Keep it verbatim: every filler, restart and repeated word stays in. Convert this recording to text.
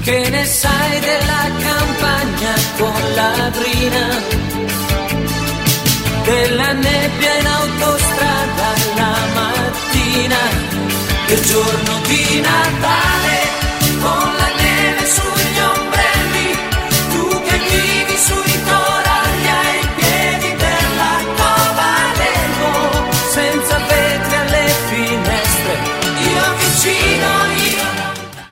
Che ne sai della campagna con la brina, della nebbia in autostrada la mattina, del giorno di Natale?